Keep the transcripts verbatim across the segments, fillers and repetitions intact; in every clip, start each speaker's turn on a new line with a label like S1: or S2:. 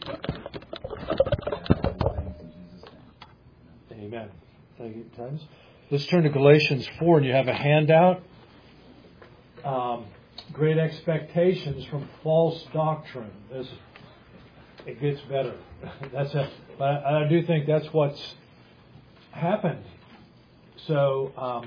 S1: Amen. Thank you, Times. Let's turn to Galatians four, and you have a handout. Um, great expectations from false doctrine. This, it gets better. That's a, but I, I do think that's what's happened. So, um,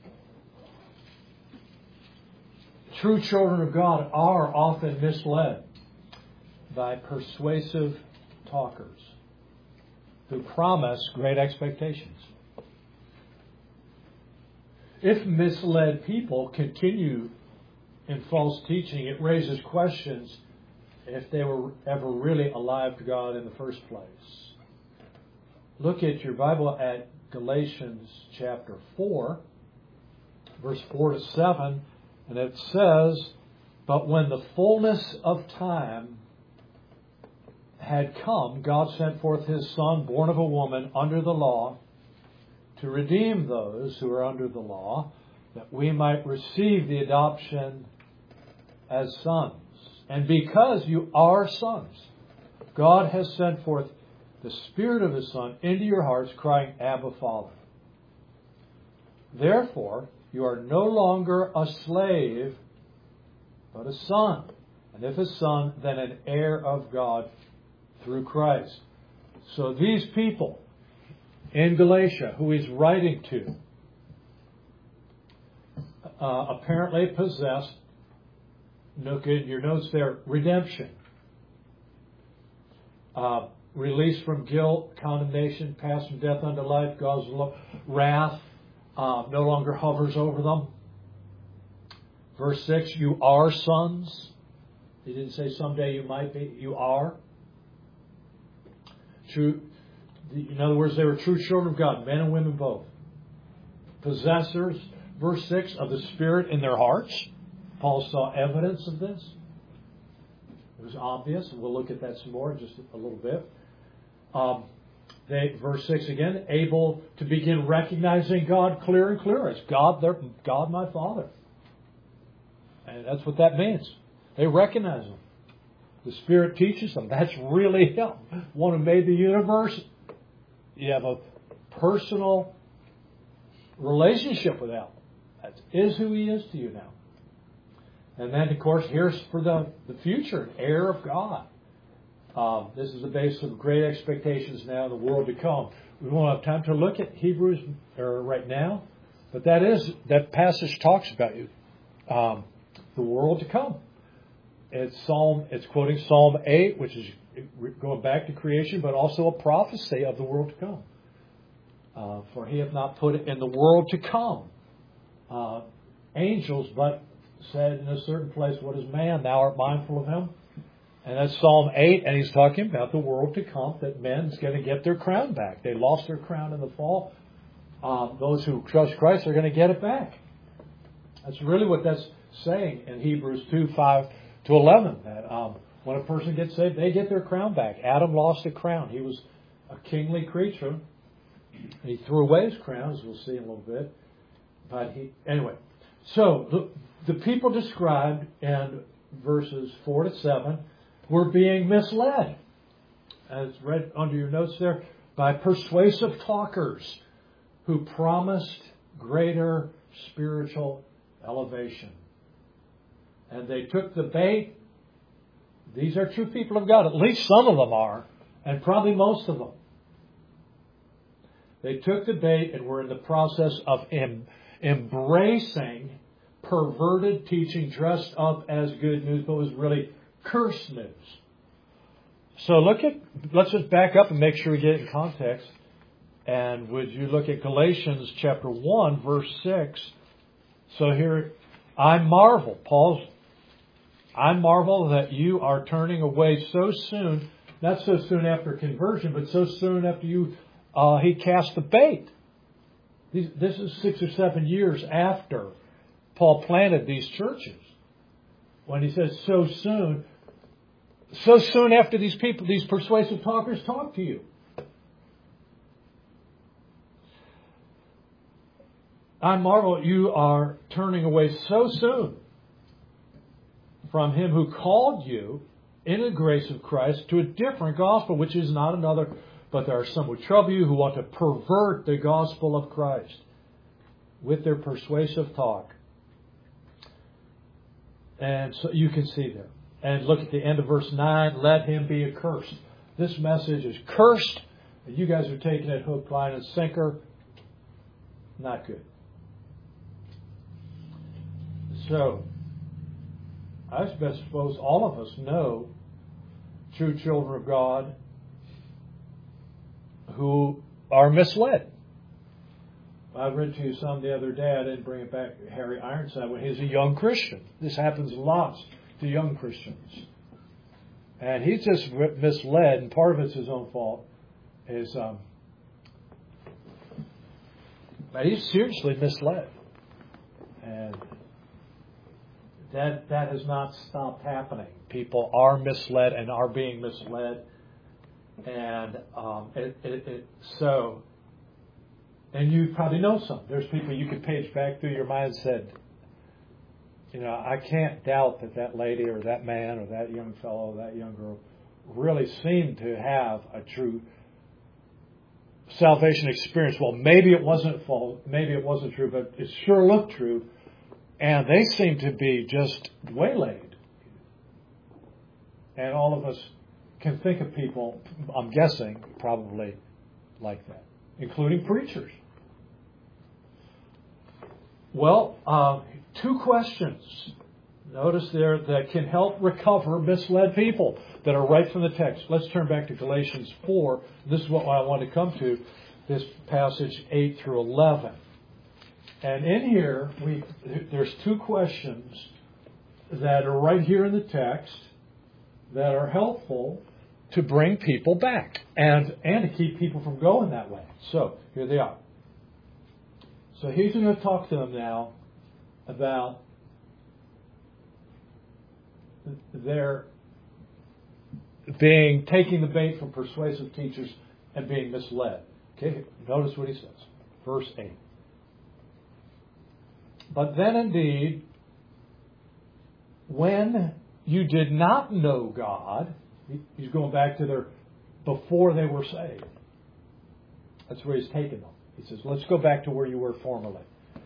S1: true children of God are often misled by persuasive talkers who promise great expectations. If misled people continue in false teaching, it raises questions if they were ever really alive to God in the first place. Look at your Bible at Galatians chapter four, verse four to seven, and it says, "But when the fullness of time had come, God sent forth His Son, born of a woman, under the law, to redeem those who are under the law, that we might receive the adoption as sons. And because you are sons, God has sent forth the Spirit of His Son into your hearts, crying, Abba, Father. Therefore, you are no longer a slave, but a son. And if a son, then an heir of God through Christ." So these people in Galatia, who he's writing to, uh, apparently possessed, look at your notes there, redemption. Uh, release from guilt, condemnation, passed from death unto life, God's wrath uh, no longer hovers over them. Verse six, you are sons. He didn't say someday you might be, you are. True. In other words, they were true children of God, men and women both. Possessors, verse six, of the Spirit in their hearts. Paul saw evidence of this. It was obvious, and we'll look at that some more in just a little bit. Um, they, verse six again, able to begin recognizing God clearer and clearer as God, their God, my Father. And that's what that means. They recognize Him. The Spirit teaches them. That's really Him. One who made the universe. You have a personal relationship with Him. That is who He is to you now. And then, of course, here's for the, the future, heir of God. Um, this is the basis of great expectations now in the world to come. We won't have time to look at Hebrews or right now, but that is that passage talks about you, um, the world to come. It's Psalm. It's quoting Psalm eight, which is going back to creation, but also a prophecy of the world to come. Uh, for He hath not put in the world to come uh, angels, but said in a certain place, what is man? Thou art mindful of him. And that's Psalm eight, and he's talking about the world to come, that men's going to get their crown back. They lost their crown in the fall. Um, those who trust Christ are going to get it back. That's really what that's saying in Hebrews two, five to eleven. That um, when a person gets saved, they get their crown back. Adam lost a crown. He was a kingly creature. He threw away his crown, as we'll see in a little bit. But he, anyway, so the, the people described in verses four to seven were being misled, as read under your notes there, by persuasive talkers who promised greater spiritual elevation. And they took the bait. These are true people of God. At least some of them are, and probably most of them. They took the bait and were in the process of em- embracing perverted teaching dressed up as good news, but was really curse news. So look at, let's just back up and make sure we get it in context. And would you look at Galatians chapter one, verse six. So here, I marvel, Paul's, I marvel that you are turning away so soon, not so soon after conversion, but so soon after you, uh, he cast the bait. These, this is six or seven years after Paul planted these churches. When he says so soon, so soon after these people, these persuasive talkers talk to you. I marvel you are turning away so soon from Him who called you in the grace of Christ to a different gospel, which is not another, but there are some who trouble you who want to pervert the gospel of Christ with their persuasive talk. And so you can see there. And look at the end of verse nine, let him be accursed. This message is cursed. And you guys are taking it hook, line, and sinker. Not good. So, I suppose all of us know true children of God who are misled. I read to you some the other day. I didn't bring it back. Harry Ironside, when he was a young Christian. This happens lots to young Christians. And he's just misled, and part of it's his own fault. Is um, but he's seriously misled. And that that has not stopped happening. People are misled and are being misled. And um, it, it, it, so... And you probably know some. There's people you could page back through your mind and said, you know, I can't doubt that that lady or that man or that young fellow or that young girl really seemed to have a true salvation experience. Well, maybe it wasn't false, maybe it wasn't true, but it sure looked true. And they seem to be just waylaid. And all of us can think of people, I'm guessing, probably like that, including preachers. Well, uh, two questions, notice there, that can help recover misled people that are right from the text. Let's turn back to Galatians four. This is what I want to come to, this passage eight through eleven. And in here, we there's two questions that are right here in the text that are helpful to bring people back and, and to keep people from going that way. So, here they are. So he's going to talk to them now about their being, taking the bait from persuasive teachers and being misled. Okay, notice what he says. Verse eight. But then indeed, when you did not know God, he's going back to their, before they were saved. That's where he's taken them. He says, let's go back to where you were formerly.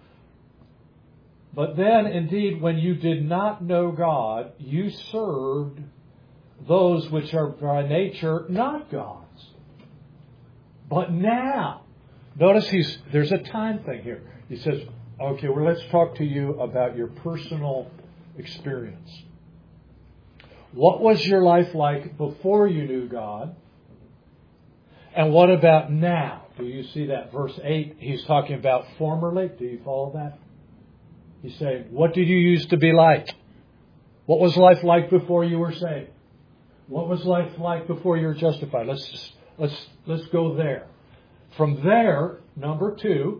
S1: But then, indeed, when you did not know God, you served those which are by nature not gods. But now, notice he's there's a time thing here. He says, okay, well, let's talk to you about your personal experience. What was your life like before you knew God? And what about now? Do you see that? Verse eight, he's talking about formerly. Do you follow that? He's saying, what did you used to be like? What was life like before you were saved? What was life like before you were justified? Let's just, let's let's go there. From there, number two,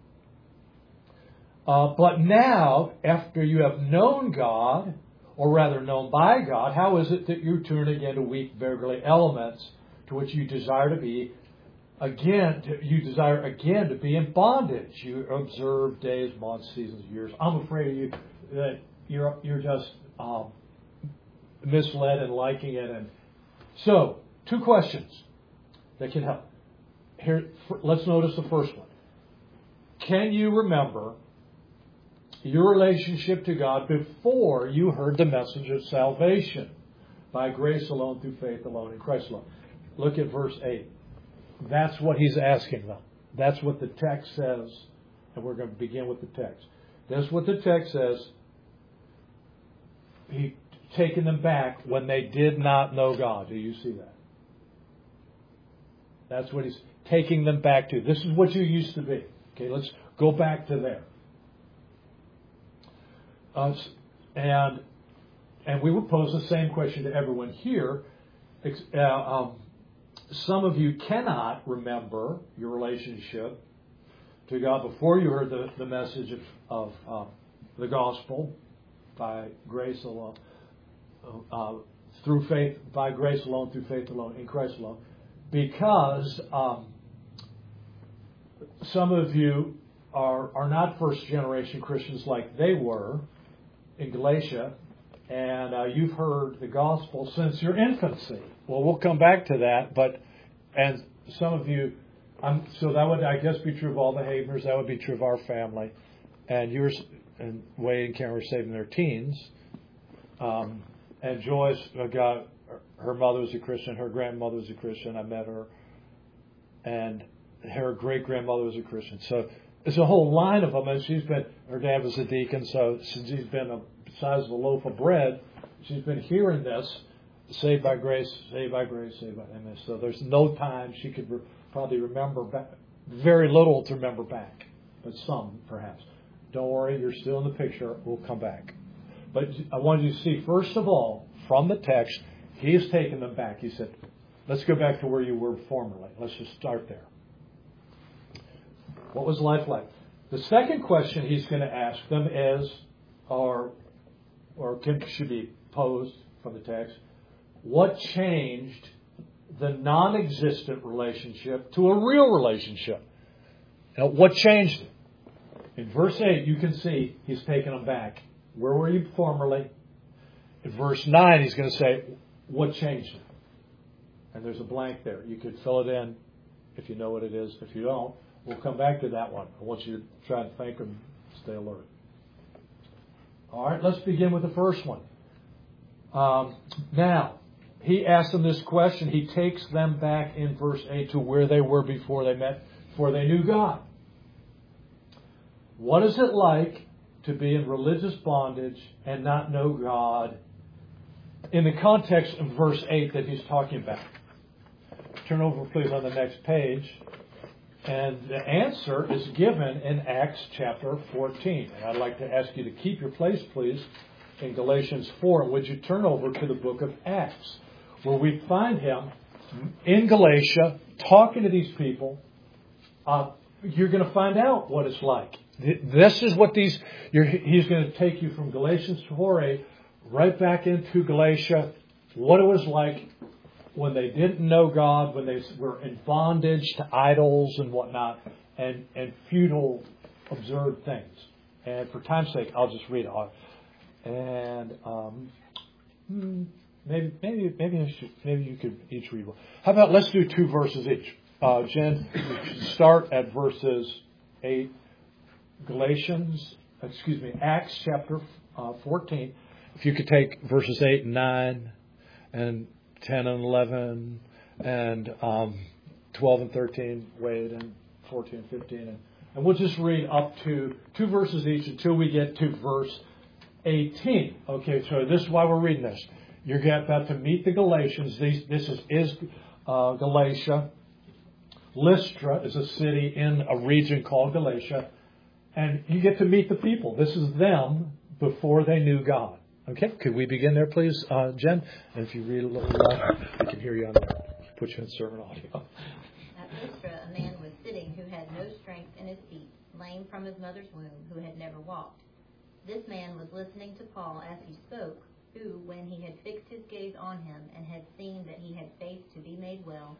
S1: uh, but now, after you have known God, or rather known by God, how is it that you turn again to weak, beggarly elements to which you desire to be again? To, you desire again to be in bondage. You observe days, months, seasons, years. I'm afraid of you that you're you're just um, misled and liking it. And so, two questions that can help. Here, let's notice the first one. Can you remember your relationship to God before you heard the message of salvation by grace alone, through faith alone, in Christ alone? Look at verse eight. That's what he's asking them. That's what the text says. And we're going to begin with the text. That's what the text says. He taken them back when they did not know God. Do you see that? That's what he's taking them back to. This is what you used to be. Okay, let's go back to there. Uh, and and we would pose the same question to everyone here. Uh, um, some of you cannot remember your relationship to God before you heard the, the message of, of uh, the gospel by grace alone, uh, through faith, by grace alone, through faith alone, in Christ alone, because um, some of you are are not first generation Christians like they were in Galatia, and uh, you've heard the gospel since your infancy. Well, we'll come back to that, but and some of you, I'm, so that would, I guess, be true of all the Haveners. That would be true of our family. And yours and Wade and Karen were saved in their teens. Um, and Joyce uh, got, her mother was a Christian, her grandmother was a Christian. I met her. And her great-grandmother was a Christian. So there's a whole line of them. And she's been, her dad was a deacon, so since he's been the size of a loaf of bread, she's been hearing this, saved by grace, saved by grace, saved by M S. So there's no time she could re- probably remember back, very little to remember back, but some perhaps. Don't worry, you're still in the picture. We'll come back. But I wanted you to see, first of all, from the text, he has taken them back. He said, let's go back to where you were formerly. Let's just start there. What was life like? The second question he's going to ask them is, or, or can, should be posed from the text, what changed the non-existent relationship to a real relationship? Now, what changed it? In verse eight, you can see he's taken them back. Where were you formerly? In verse nine, he's going to say, what changed it? And there's a blank there. You could fill it in if you know what it is. If you don't, we'll come back to that one. I want you to try and think and stay alert. All right, let's begin with the first one. Um, now, he asks them this question. He takes them back in verse eight to where they were before they met, before they knew God. What is it like to be in religious bondage and not know God in the context of verse eight that he's talking about? Turn over, please, on the next page. And the answer is given in Acts chapter fourteen. And I'd like to ask you to keep your place, please, in Galatians four. Would you turn over to the book of Acts, where we find him in Galatia talking to these people. Uh, you're going to find out what it's like. This is what these, you're, he's going to take you from Galatians four eight right back into Galatia, what it was like when they didn't know God, when they were in bondage to idols and whatnot, and, and futile, absurd things. And for time's sake, I'll just read it. And um, maybe maybe maybe I should, maybe you could each read one. How about let's do two verses each. Uh, Jen, start at verses eight. Galatians, excuse me, Acts chapter uh, fourteen. If you could take verses eight and nine, and ten and eleven, and um, twelve and thirteen, Wade, and fourteen and fifteen, and, and we'll just read up to two verses each until we get to verse eighteen. Okay, so this is why we're reading this. You're about to meet the Galatians. These, this is, is uh, Galatia. Lystra is a city in a region called Galatia. And you get to meet the people. This is them before they knew God. Okay, could we begin there, please, uh, Jen? And if you read a little louder, I can hear you on there. Put you in sermon audio.
S2: At Lystra, a man was sitting who had no strength in his feet, lame from his mother's womb, who had never walked. This man was listening to Paul as he spoke, who, when he had fixed his gaze on him and had seen that he had faith to be made well,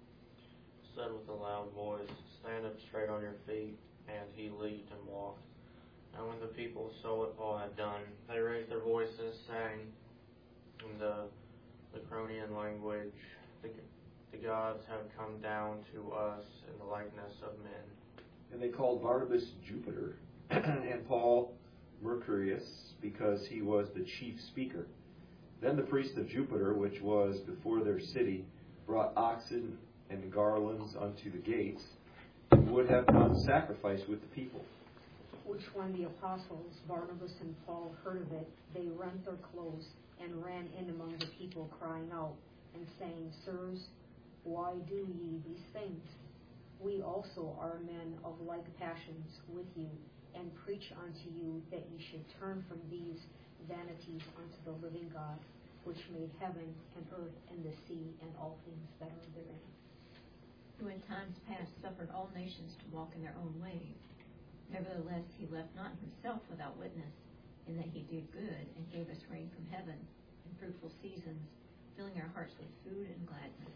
S3: said with a loud voice, "Stand up straight on your feet." And he leaped and walked. And when the people saw what Paul had done, they raised their voices, saying in the Lycaonian language, the, the gods have come down to us in the likeness of men.
S4: And they called Barnabas Jupiter, and Paul Mercurius, because he was the chief speaker. Then the priest of Jupiter, which was before their city, brought oxen and garlands unto the gates, would have done sacrifice with the people.
S5: Which when the apostles, Barnabas and Paul, heard of it, they rent their clothes and ran in among the people, crying out and saying, Sirs, why do ye these things? We also are men of like passions with you, and preach unto you that ye should turn from these vanities unto the living God, which made heaven and earth and the sea and all things that are therein.
S2: Who in times past suffered all nations to walk in their own ways. Nevertheless, he left not himself without witness, in that he did good and gave us rain from heaven and fruitful seasons, filling our hearts with food and gladness.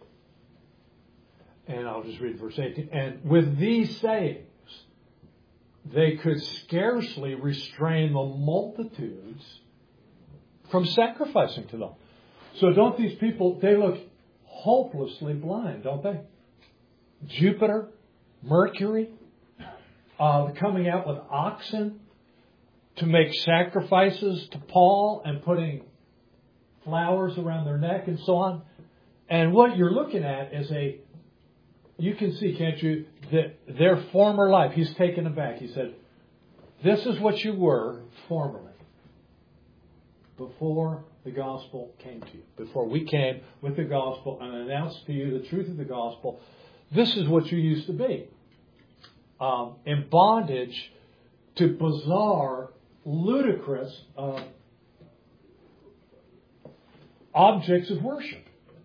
S1: And I'll just read verse eighteen. And with these sayings, they could scarcely restrain the multitudes from sacrificing to them. So don't these people, they look hopelessly blind, don't they? Jupiter, Mercury, uh, coming out with oxen to make sacrifices to Paul and putting flowers around their neck and so on. And what you're looking at is a, you can see, can't you, that their former life. He's taken them back. He said, this is what you were formerly, before the gospel came to you. Before we came with the gospel and announced to you the truth of the gospel, this is what you used to be. Um, in bondage to bizarre, ludicrous uh, objects of worship.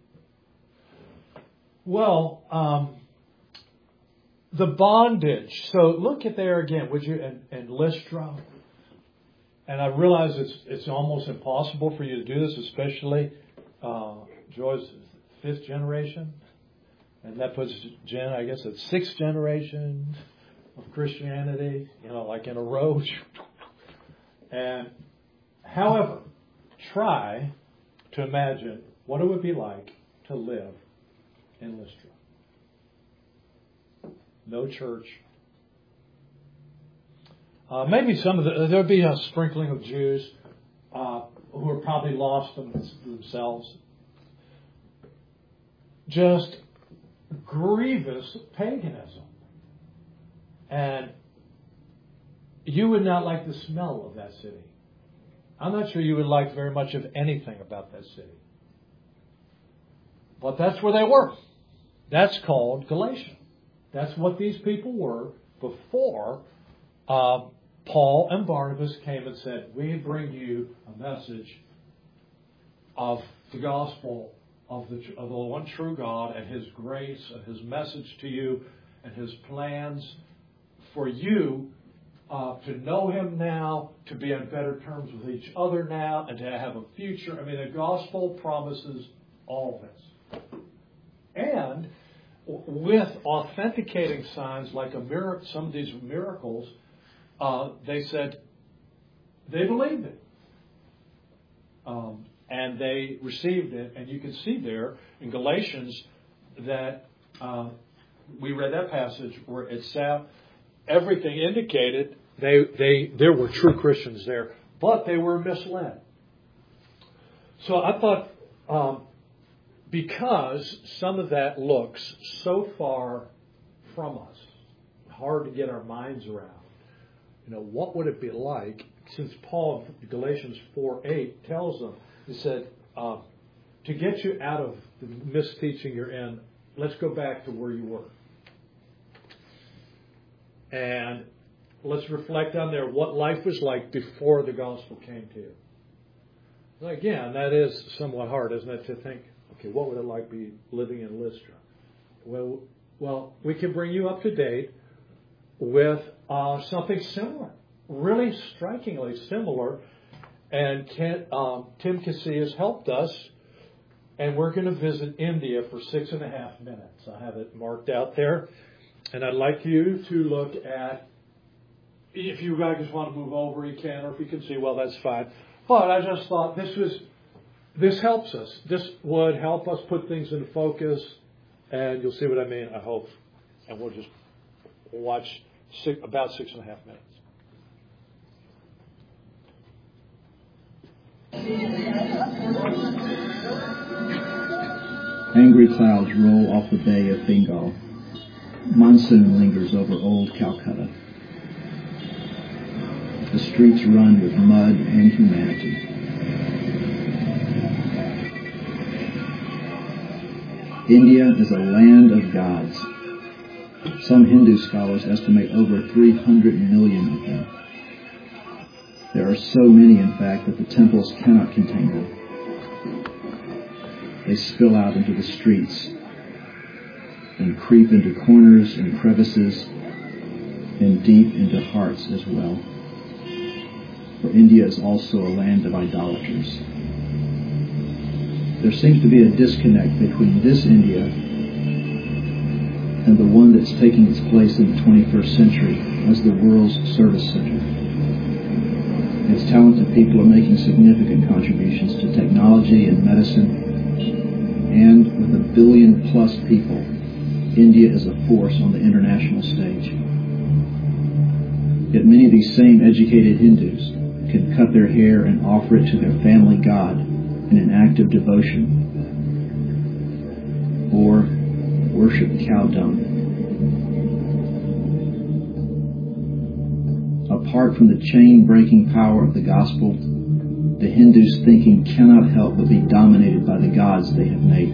S1: Well, um, the bondage. So look at there again, would you? And, and Lystra. And I realize it's it's almost impossible for you to do this, especially uh, Joy's fifth generation, and that puts Jen, I guess, at sixth generation of Christianity. You know, like in a row. And however, try to imagine what it would be like to live in Lystra. No church. Uh, maybe some of the, there'll be a sprinkling of Jews uh, who are probably lost them, themselves. Just grievous paganism. And you would not like the smell of that city. I'm not sure you would like very much of anything about that city. But that's where they were. That's called Galatia. That's what these people were before uh, Paul and Barnabas came and said, we bring you a message of the gospel of the, of the one true God and His grace and His message to you and His plans for you uh, to know Him now, to be on better terms with each other now, and to have a future. I mean, the gospel promises all this. And with authenticating signs like a miracle, some of these miracles, uh, they said they believed it. Um, and they received it. And you can see there in Galatians that uh, we read that passage where it said everything indicated they they there were true Christians there, but they were misled. So I thought, um, because some of that looks so far from us, hard to get our minds around. You know, what would it be like? Since Paul, Galatians four eight tells them, he said, uh, to get you out of the misteaching you're in, let's go back to where you were. And let's reflect on there what life was like before the gospel came to you. Well, again, that is somewhat hard, isn't it, to think, okay, what would it like be living in Lystra? Well, well, we can bring you up to date with uh, something similar, really strikingly similar. And Ken, um, Tim Casey has helped us, and we're going to visit India for six and a half minutes. I have it marked out there. And I'd like you to look at, if you guys want to move over, you can, or if you can see, well, that's fine. But I just thought this was, this helps us. This would help us put things into focus, and you'll see what I mean, I hope. And we'll just watch six, about six and a half minutes.
S6: Angry clouds roll off the Bay of Bengal. Monsoon lingers over old Calcutta. The streets run with mud and humanity. India is a land of gods. Some Hindu scholars estimate over three hundred million of them. There are so many, in fact, that the temples cannot contain them. They spill out into the streets and creep into corners and crevices and deep into hearts as well. For India is also a land of idolaters. There seems to be a disconnect between this India and the one that's taking its place in the twenty-first century as the world's service center. Its talented people are making significant contributions to technology and medicine. And with a billion plus people, India is a force on the international stage. Yet many of these same educated Hindus can cut their hair and offer it to their family god in an act of devotion, or worship cow dung. Apart from the chain-breaking power of the gospel, the Hindus' thinking cannot help but be dominated by the gods they have made.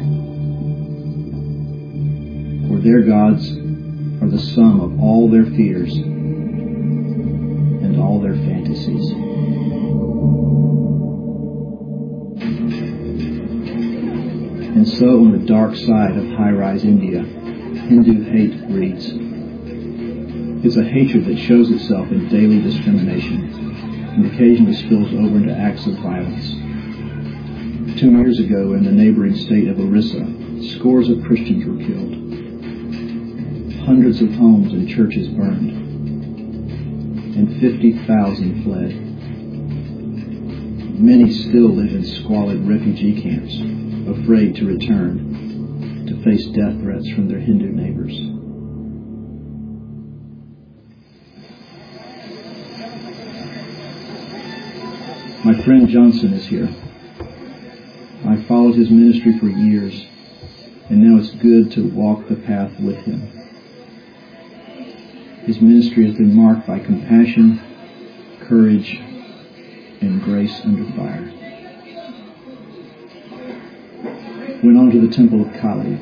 S6: For their gods are the sum of all their fears and all their fantasies. And so on the dark side of high-rise India, Hindu hate breeds. It's a hatred that shows itself in daily discrimination and occasionally spills over into acts of violence. Two years ago in the neighboring state of Orissa, scores of Christians were killed. Hundreds of homes and churches burned, and fifty thousand fled. Many still live in squalid refugee camps, afraid to return to face death threats from their Hindu neighbors. My friend Johnson is here. I followed his ministry for years, and now it's good to walk the path with him. His ministry has been marked by compassion, courage, and grace under fire. Went on to the temple of Kali.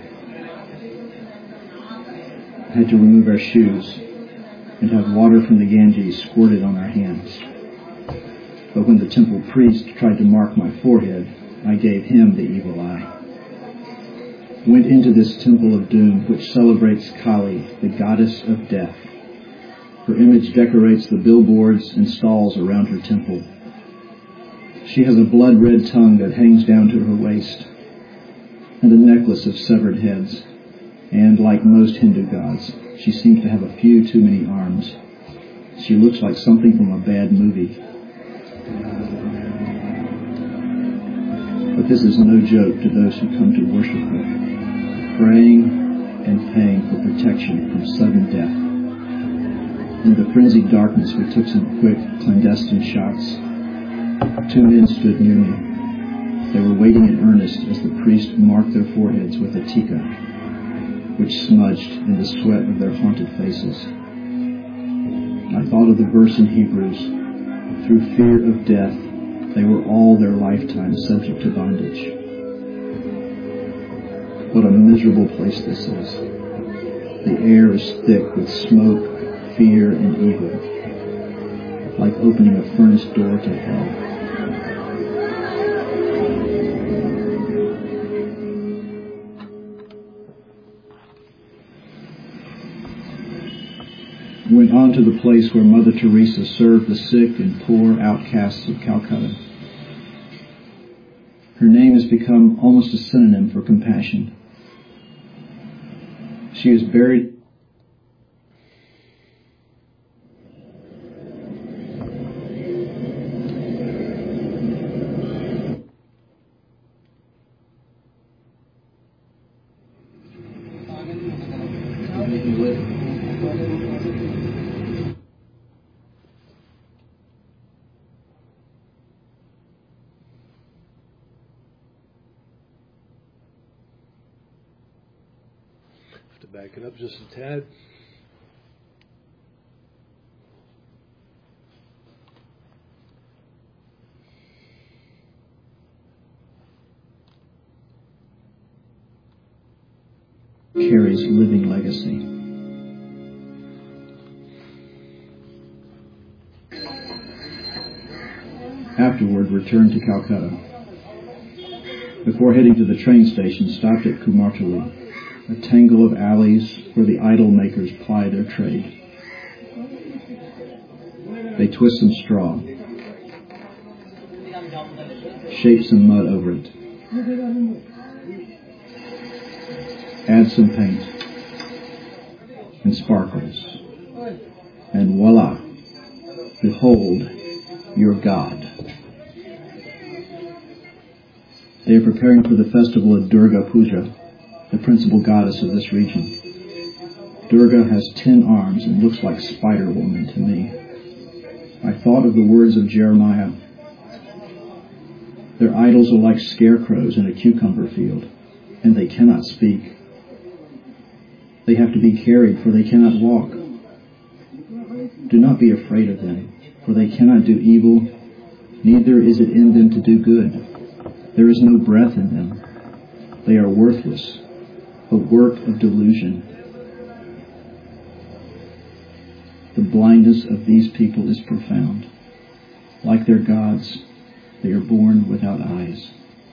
S6: Had to remove our shoes and have water from the Ganges squirted on our hands. But when the temple priest tried to mark my forehead, I gave him the evil eye. Went into this temple of doom, which celebrates Kali, the goddess of death. Her image decorates the billboards and stalls around her temple. She has a blood-red tongue that hangs down to her waist, and a necklace of severed heads. And like most Hindu gods, she seems to have a few too many arms. She looks like something from a bad movie. But this is no joke to those who come to worship her, praying and paying for protection from sudden death. In the frenzied darkness, we took some quick, clandestine shots. Two men stood near me. They were waiting in earnest as the priest marked their foreheads with a tika, which smudged in the sweat of their haunted faces. I thought of the verse in Hebrews, through fear of death, they were all their lifetime subject to bondage. What a miserable place this is. The air is thick with smoke, fear, and evil, like opening a furnace door to hell. Went on to the place where Mother Teresa served the sick and poor outcasts of Calcutta. Her name has become almost a synonym for compassion. She is buried
S7: to back it up just a tad.
S6: Carries living legacy. Afterward, returned to Calcutta. Before heading to the train station, stopped at Kumartuli, a tangle of alleys where the idol makers ply their trade. They twist some straw, shape some mud over it, add some paint, and sparkles, and voila, behold, your God. They are preparing for the festival of Durga Puja, the principal goddess of this region. Durga has ten arms and looks like Spider-Woman to me. I thought of the words of Jeremiah. Their idols are like scarecrows in a cucumber field, and they cannot speak. They have to be carried, for they cannot walk. Do not be afraid of them, for they cannot do evil, neither is it in them to do good. There is no breath in them. They are worthless, a work of delusion. The blindness of these people is profound. Like their gods, they are born without eyes.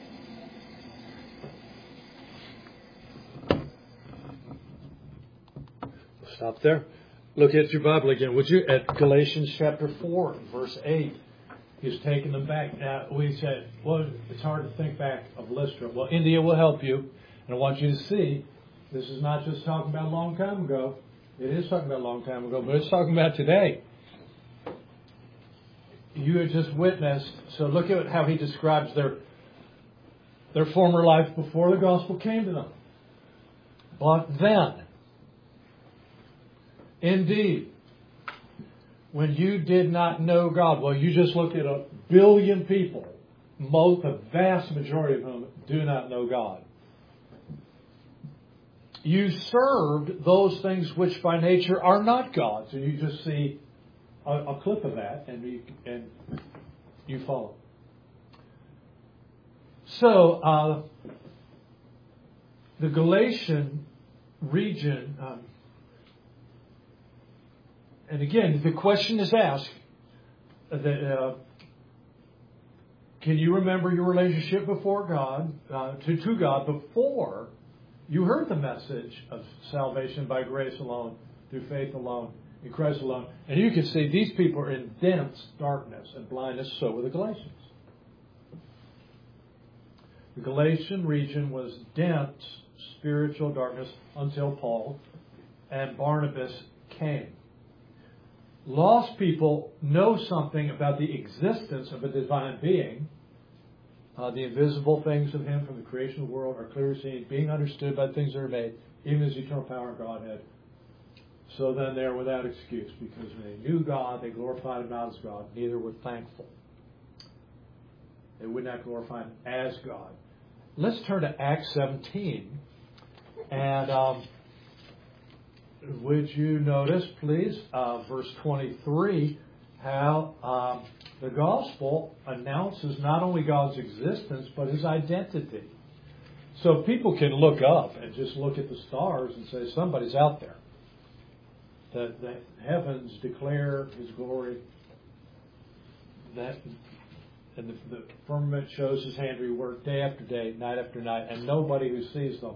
S1: Stop there. Look at your Bible again, would you? At Galatians chapter four, verse eight. He's taking them back. Now, we said, well, it's hard to think back of Lystra. Well, India will help you. And I want you to see, this is not just talking about a long time ago. It is talking about a long time ago, but it's talking about today. You had just witnessed, so look at how he describes their, their former life before the gospel came to them. But then, indeed, when you did not know God, well, you just looked at a billion people, most, the vast majority of whom do not know God. You served those things which by nature are not gods. And you just see a, a clip of that and you, and you follow. So, uh, the Galatian region, um, and again, the question is asked, that, uh, can you remember your relationship before God, uh, to, to God before you heard the message of salvation by grace alone, through faith alone, in Christ alone? And you can see these people are in dense darkness and blindness, so were the Galatians. The Galatian region was dense spiritual darkness until Paul and Barnabas came. Lost people know something about the existence of a divine being. Uh, the invisible things of Him from the creation of the world are clearly seen, being understood by the things that are made, even His eternal power and Godhead. So then they are without excuse, because when they knew God, they glorified Him not as God, neither were thankful. They would not glorify Him as God. Let's turn to Acts seventeen. And um, would you notice, please, uh, verse twenty-three, how um, the gospel announces not only God's existence, but His identity. So people can look up and just look at the stars and say, somebody's out there. The, the heavens declare His glory. That, and the, the firmament shows His handiwork day after day, night after night, and nobody who sees them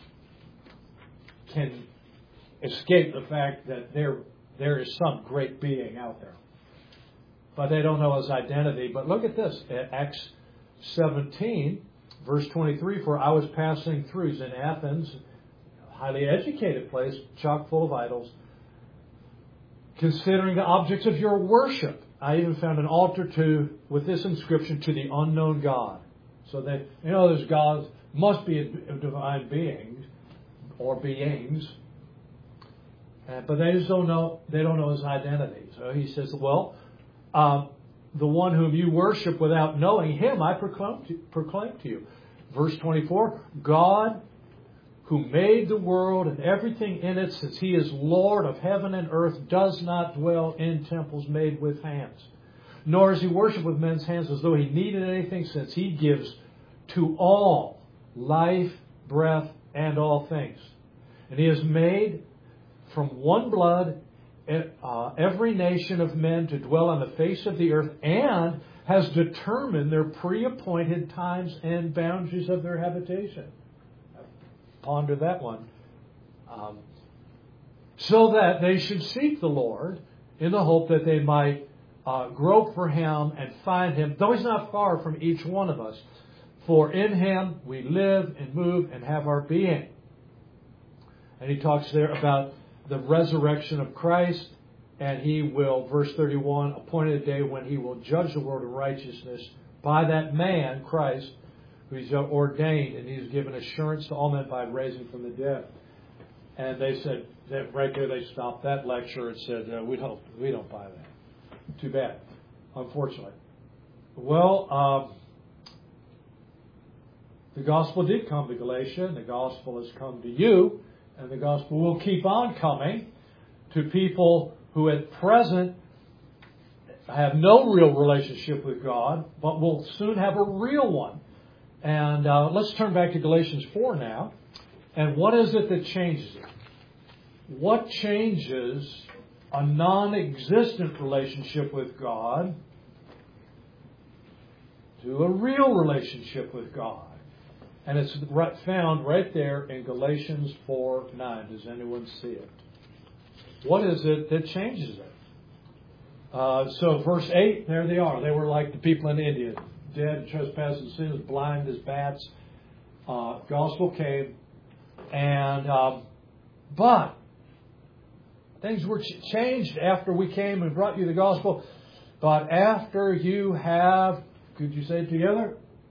S1: can escape the fact that there there is some great being out there. But they don't know His identity. But look at this. Acts seventeen, verse twenty-three, for I was passing through, he's in Athens, a highly educated place, chock full of idols, considering the objects of your worship. I even found an altar to with this inscription, to the unknown God. So they, you know, there's gods, must be a, a divine being or beings. Uh, but they just don't know, they don't know His identity. So he says, well, uh, the one whom you worship without knowing Him, I proclaim to, proclaim to you. Verse twenty-four, God who made the world and everything in it, since He is Lord of heaven and earth, does not dwell in temples made with hands. Nor is He worshipped with men's hands as though He needed anything, since He gives to all life, breath, and all things. And He has made from one blood uh, every nation of men to dwell on the face of the earth, and has determined their pre-appointed times and boundaries of their habitation. Ponder that one. Um, so that they should seek the Lord in the hope that they might uh, grope for Him and find Him, though He's not far from each one of us. For in Him we live and move and have our being. And he talks there about the resurrection of Christ and he will, verse thirty-one, appointed a day when he will judge the world in righteousness by that man, Christ, who he's ordained, and he's given assurance to all men by raising from the dead. And they said, that right there they stopped that lecture and said, uh, we don't we don't buy that. Too bad, unfortunately. Well, um, the gospel did come to Galatia, and the gospel has come to you, and the gospel will keep on coming to people who at present have no real relationship with God, but will soon have a real one. And uh, let's turn back to Galatians four now. And what is it that changes it? What changes a non-existent relationship with God to a real relationship with God? And it's found right there in Galatians four nine. Does anyone see it? What is it that changes it? Uh, so verse eight, there they are. They were like the people in India, dead, trespasses, and sins, blind as bats. Uh, gospel came, and um, but things were ch- changed after we came and brought you the gospel. But after you have, could you say it together?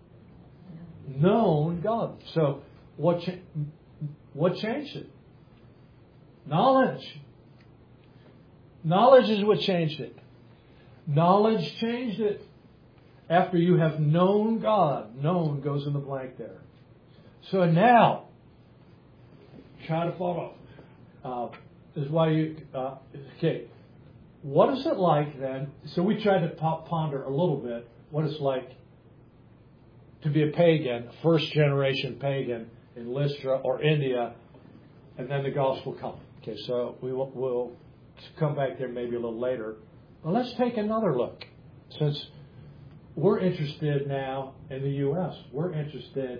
S1: Known God. So what cha- what changed it? Knowledge. Knowledge is what changed it. Knowledge changed it. After you have known God, known goes in the blank there. So now, try to follow. Uh, is why you uh, okay. What is it like then? So we tried to ponder a little bit what it's like to be a pagan, first generation pagan in Lystra or India, and then the gospel comes. Okay, so we will we'll come back there maybe a little later. Well, let's take another look, since we're interested now in the U S We're interested.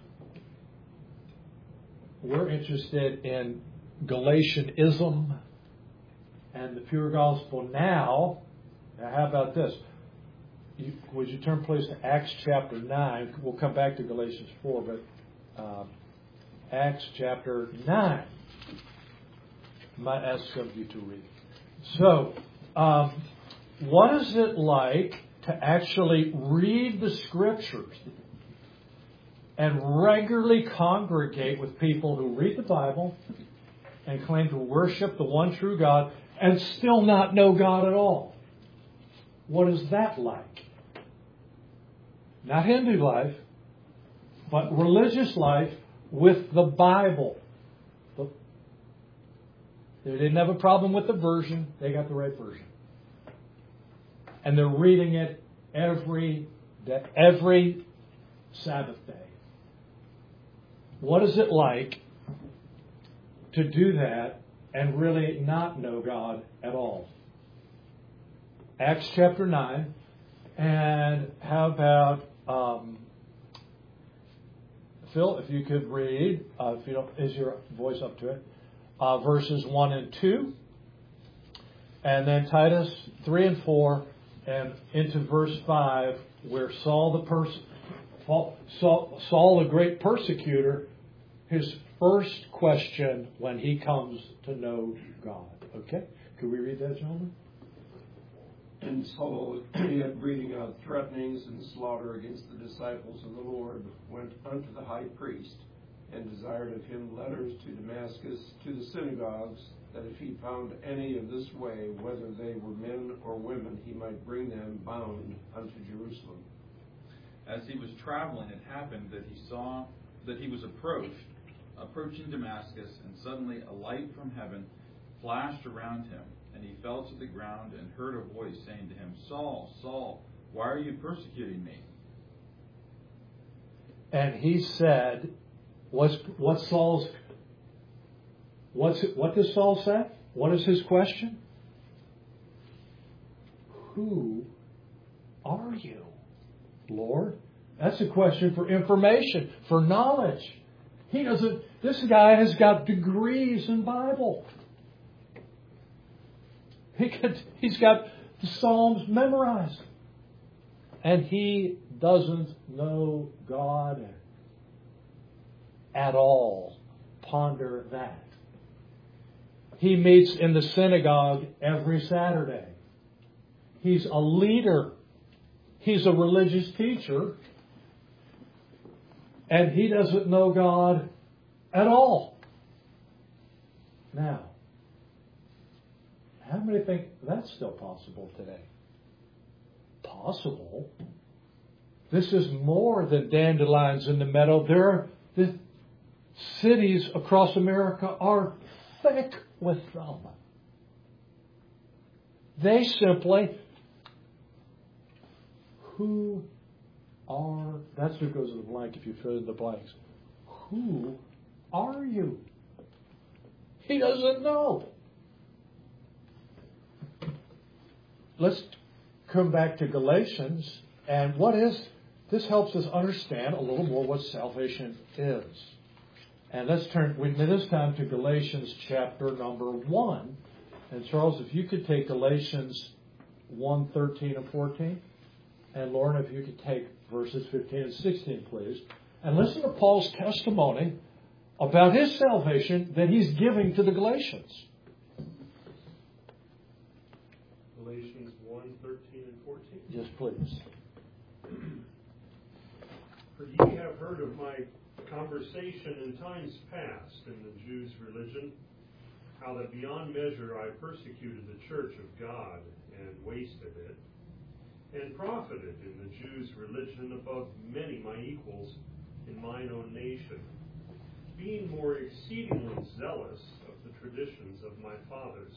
S1: We're interested in Galatianism and the pure gospel now. Now, how about this? You, would you turn, please, to Acts chapter nine? We'll come back to Galatians four, but uh, Acts chapter nine. I might ask some of you to read. So, um, what is it like to actually read the Scriptures and regularly congregate with people who read the Bible and claim to worship the one true God and still not know God at all? What is that like? Not Hindu life, but religious life with the Bible. They didn't have a problem with the version. They got the right version. And they're reading it every day, every Sabbath day. What is it like to do that and really not know God at all? Acts chapter nine. And how about um, Phil, if you could read, uh, if you don't, is your voice up to it? Uh, verses one and two, and then Titus three and four, and into verse five, where Saul the pers- Saul, Saul the great persecutor, his first question when he comes to know God. Okay, could we read that, gentlemen?
S8: And Saul, yet breathing out threatenings and slaughter against the disciples of the Lord, went unto the high priest, and desired of him letters to Damascus to the synagogues, that if he found any of this way, whether they were men or women, he might bring them bound unto Jerusalem.
S9: As he was traveling, it happened that he saw that he was approached, approaching Damascus, and suddenly a light from heaven flashed around him, and he fell to the ground and heard a voice saying to him, Saul, Saul, why are you persecuting me?
S1: And he said, What's what's Saul's? What's what does Saul say? What is his question? Who are you, Lord? That's a question for information, for knowledge. He doesn't. This guy has got degrees in Bible. He could, he's got the Psalms memorized, and he doesn't know God at all. Ponder that. He meets in the synagogue every Saturday. He's a leader. He's a religious teacher. And he doesn't know God at all. Now, how many think that's still possible today? Possible. This is more than dandelions in the meadow. There are the cities across America are thick with them. They simply, who are, that's what goes in the blank if you fill in the blanks. Who are you? He doesn't know. Let's come back to Galatians. And what is, this helps us understand a little more what salvation is. And let's turn, this time to Galatians chapter number one. And Charles, if you could take Galatians one, thirteen and fourteen. And Lauren, if you could take verses fifteen and sixteen, please. And listen to Paul's testimony about his salvation that he's giving to the Galatians.
S10: Galatians one, thirteen and fourteen.
S1: Yes, please.
S10: For ye have heard of my conversation in times past in the Jews' religion, how that beyond measure I persecuted the church of God and wasted it, and profited in the Jews' religion above many my equals in mine own nation, being more exceedingly zealous of the traditions of my fathers.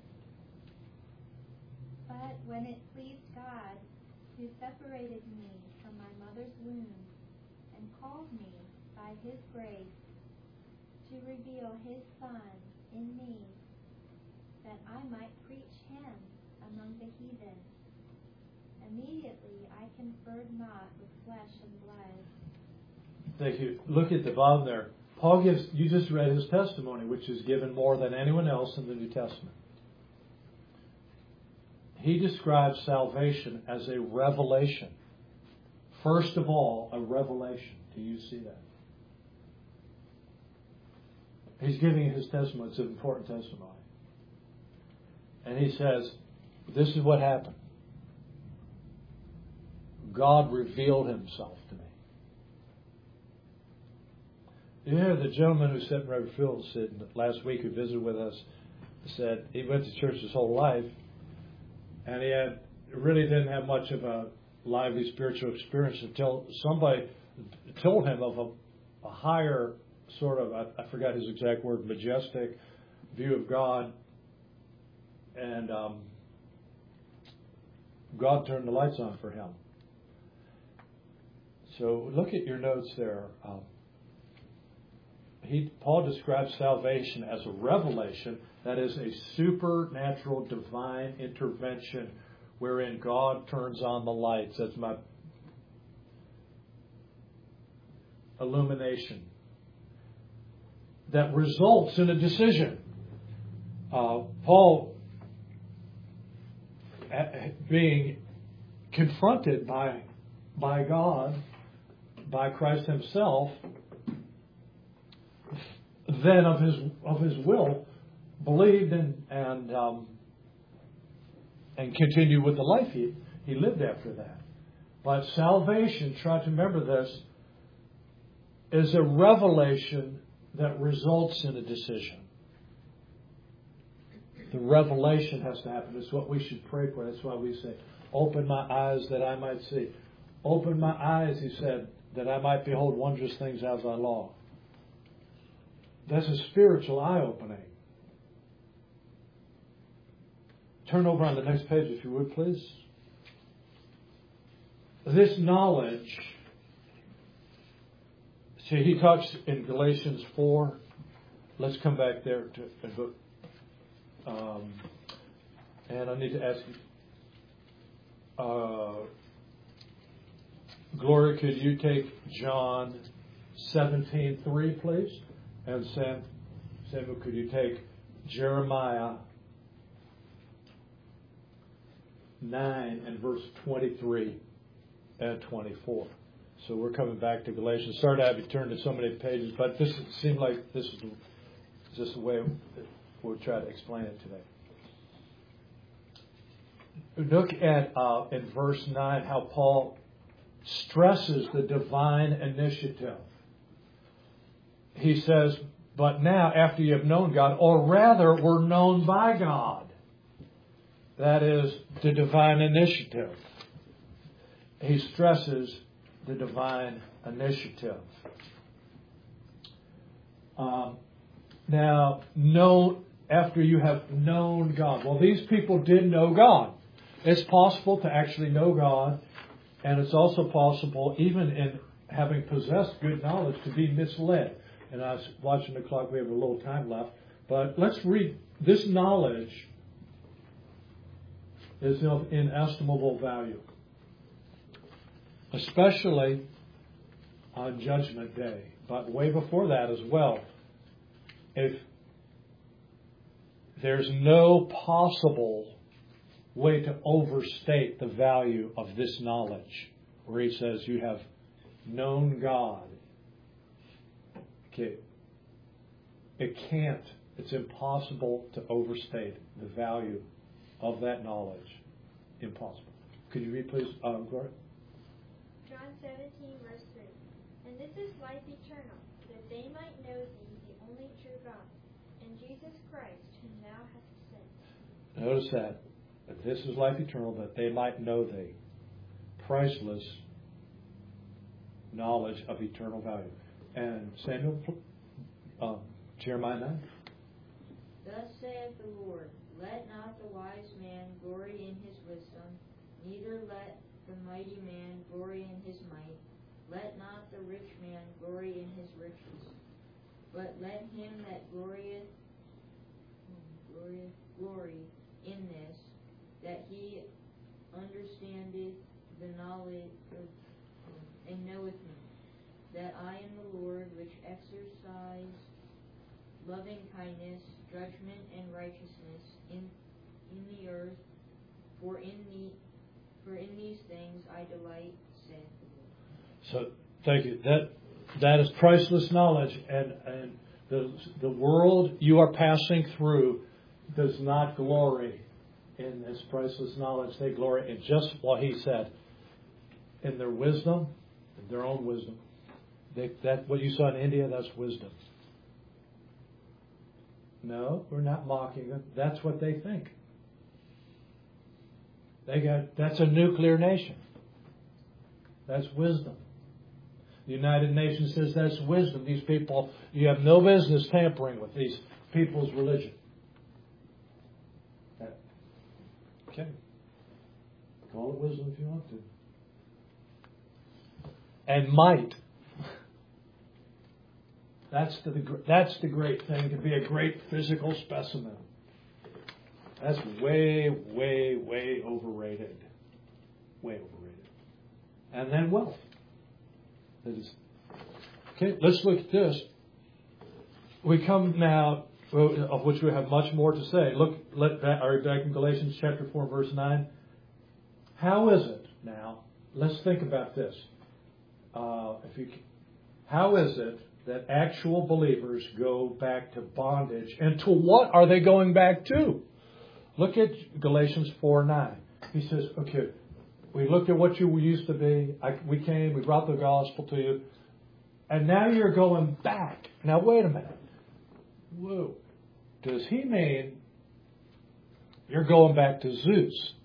S11: But when it pleased God, who separated me from my mother's womb, and called me by his grace to reveal his Son in me, that I might preach him among the heathen, immediately I conferred not with flesh and blood.
S1: Thank you. Look at the bottom there. Paul gives, you just read his testimony, which is given more than anyone else in the New Testament. He describes salvation as a revelation. First of all, a revelation. Do you see that? He's giving his testimony. It's an important testimony. And he says, this is what happened. God revealed himself to me. You hear the gentleman who sat in Reverend Field said last week, who visited with us, said he went to church his whole life, and he had really didn't have much of a lively spiritual experience until somebody told him of a, a higher sort of, I, I forgot his exact word, majestic view of God. And um, God turned the lights on for him. So look at your notes there. Um, he, Paul describes salvation as a revelation, that is a supernatural divine intervention wherein God turns on the lights. That's my illumination. That results in a decision. Uh, Paul, being confronted by by God, by Christ himself, then of his of his will, believed and and um, and continued with the life he he lived after that. But salvation, try to remember this, is a revelation that results in a decision. The revelation has to happen. It's what we should pray for. That's why we say, open my eyes that I might see. Open my eyes, he said, that I might behold wondrous things out of thy law. That's a spiritual eye-opening. Turn over on the next page, if you would, please. This knowledge, see, he talks in Galatians four. Let's come back there to um, and I need to ask you, uh, Gloria, could you take John seventeen three, please? And Sam, Samuel, could you take Jeremiah nine and verse twenty-three and twenty-four? So we're coming back to Galatians. Sorry to have you turn to so many pages, but this seemed like this is just the way we'll try to explain it today. Look at uh, in verse nine how Paul stresses the divine initiative. He says, but now after you have known God, or rather were known by God. That is the divine initiative. He stresses the divine initiative. Um, now, know after you have known God. Well, these people did know God. It's possible to actually know God, and it's also possible, even in having possessed good knowledge, to be misled. And I was watching the clock, we have a little time left. But let's read. This knowledge is of inestimable value, especially on Judgment Day. But way before that as well. If there's no possible way to overstate the value of this knowledge, where he says you have known God. Okay. It can't, it's impossible to overstate the value of that knowledge. Impossible. Could you read, please, uh, Gloria?
S11: John seventeen, verse three. And this is life eternal, that they might know thee, the only true God, and Jesus Christ, whom thou hast sent.
S1: Notice that. That this is life eternal, that they might know thee. Priceless knowledge of eternal value. And Samuel, uh, Jeremiah nine.
S12: Thus saith the Lord, let not the wise man glory in his wisdom, neither let the mighty man glory in his might. Let not the rich man glory in his riches, but let him that glorieth, glorieth glory in this, that he understandeth the knowledge of, and knoweth me, that I am the Lord which exercise loving kindness, judgment, and righteousness in in the earth. For in the for in these things I delight, saith the Lord.
S1: So thank you. That that is priceless knowledge, and and the the world you are passing through does not glory in this priceless knowledge. They glory in just what he said, in their wisdom, in their own wisdom. They, that what you saw in India, that's wisdom. No, we're not mocking them. That's what they think. They got that's a nuclear nation. That's wisdom. The United Nations says that's wisdom. These people, you have no business tampering with these people's religion. Okay. Call it wisdom if you want to. And might. That's the that's the great thing, to be a great physical specimen. That's way, way, way overrated. Way overrated. And then wealth. That is, okay, let's look at this. We come now, of which we have much more to say. Look, let back, are we back in Galatians chapter four, verse nine. How is it now? Let's think about this. Uh, if you, how is it that actual believers go back to bondage, and to what are they going back to? Look at Galatians four nine. He says, okay, we looked at what you used to be. I, we came, we brought the gospel to you, and now you're going back. Now wait a minute. Whoa. Does he mean you're going back to Zeus?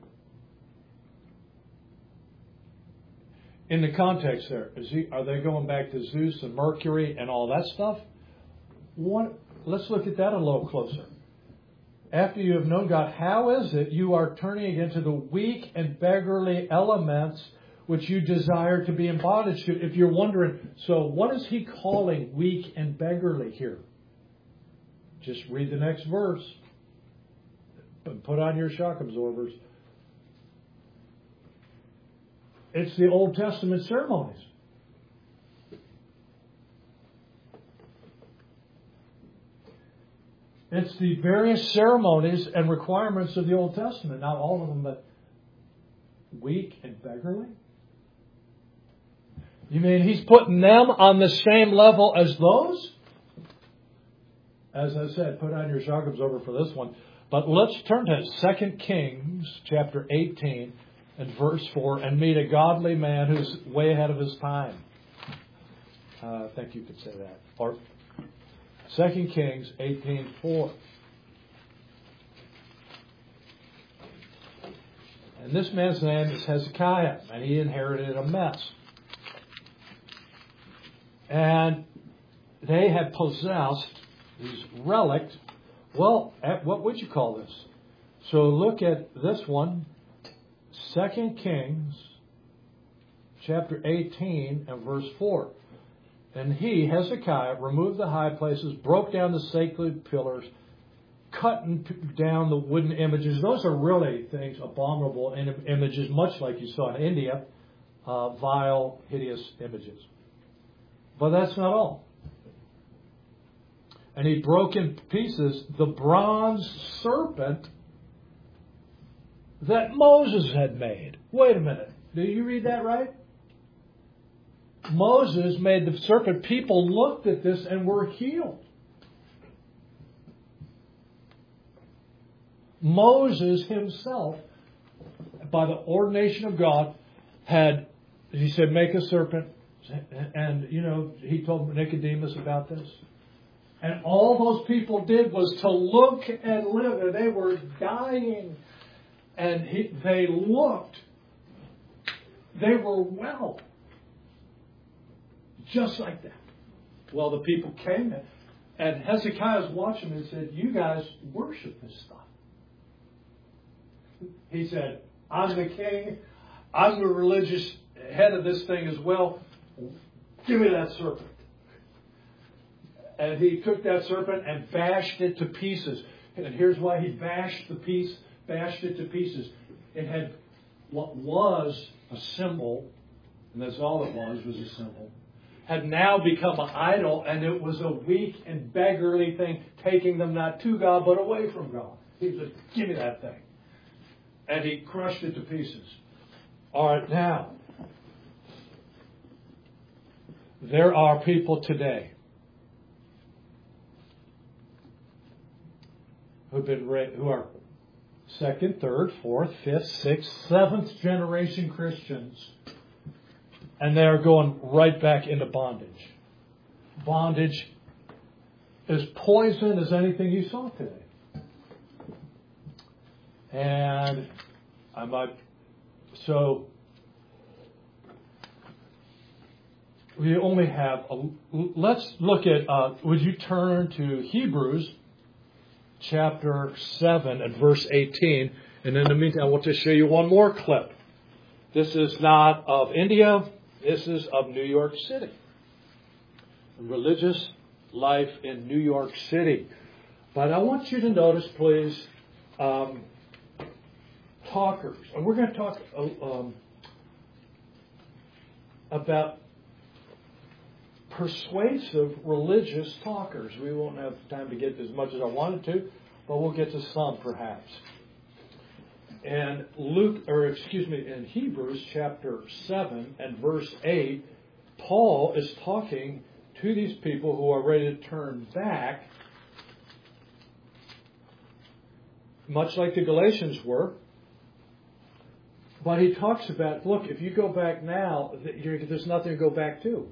S1: In the context there, is he, are they going back to Zeus and Mercury and all that stuff? What, let's look at that a little closer. After you have known God, how is it you are turning again to the weak and beggarly elements which you desire to be in bondage to? If you're wondering, so what is he calling weak and beggarly here? Just read the next verse. Put on your shock absorbers. It's the Old Testament ceremonies. It's the various ceremonies and requirements of the Old Testament. Not all of them, but weak and beggarly. You mean he's putting them on the same level as those? as I said, put on your Jacob's over for this one. But let's turn to Second Kings chapter eighteen and verse four and meet a godly man who's way ahead of his time. Uh, I think you could say that. Or Second Kings eighteen four. And this man's name is Hezekiah, and he inherited a mess. And they had possessed these relics. Well, what would you call this? So look at this one, Second Kings chapter eighteen and verse four. And he, Hezekiah, removed the high places, broke down the sacred pillars, cutting down the wooden images. Those are really things, abominable images, much like you saw in India, uh, vile, hideous images. But that's not all. And he broke in pieces the bronze serpent that Moses had made. Wait a minute. Did you read that right? Moses made the serpent. People looked at this and were healed. Moses himself, by the ordination of God, had, he said, make a serpent. And, you know, he told Nicodemus about this. And all those people did was to look and live. And they were dying. And he, they looked. They were well. Just like that. Well, the people came in. And Hezekiah's watching and said, you guys worship this stuff. He said, I'm the king. I'm the religious head of this thing as well. Give me that serpent. And he took that serpent and bashed it to pieces. And here's why he bashed the piece, bashed it to pieces. It had what was a symbol, and that's all it was, was a symbol, had now become an idol, and it was a weak and beggarly thing, taking them not to God, but away from God. He said, give me that thing. And he crushed it to pieces. All right, now, there are people today who've been ra- who are second, third, fourth, fifth, sixth, seventh generation Christians, and they are going right back into bondage. Bondage is poison as anything you saw today. And I might, so we only have, a, let's look at, uh, would you turn to Hebrews chapter seven and verse eighteen. And in the meantime, I want to show you one more clip. This is not of India. This is of New York City. Religious life in New York City. But I want you to notice, please, um, talkers. And we're going to talk um, about persuasive religious talkers. We won't have time to get to as much as I wanted to, but we'll get to some perhaps. And Luke, or excuse me, in Hebrews chapter seven and verse eight, Paul is talking to these people who are ready to turn back, much like the Galatians were. But he talks about, look, if you go back now, there's nothing to go back to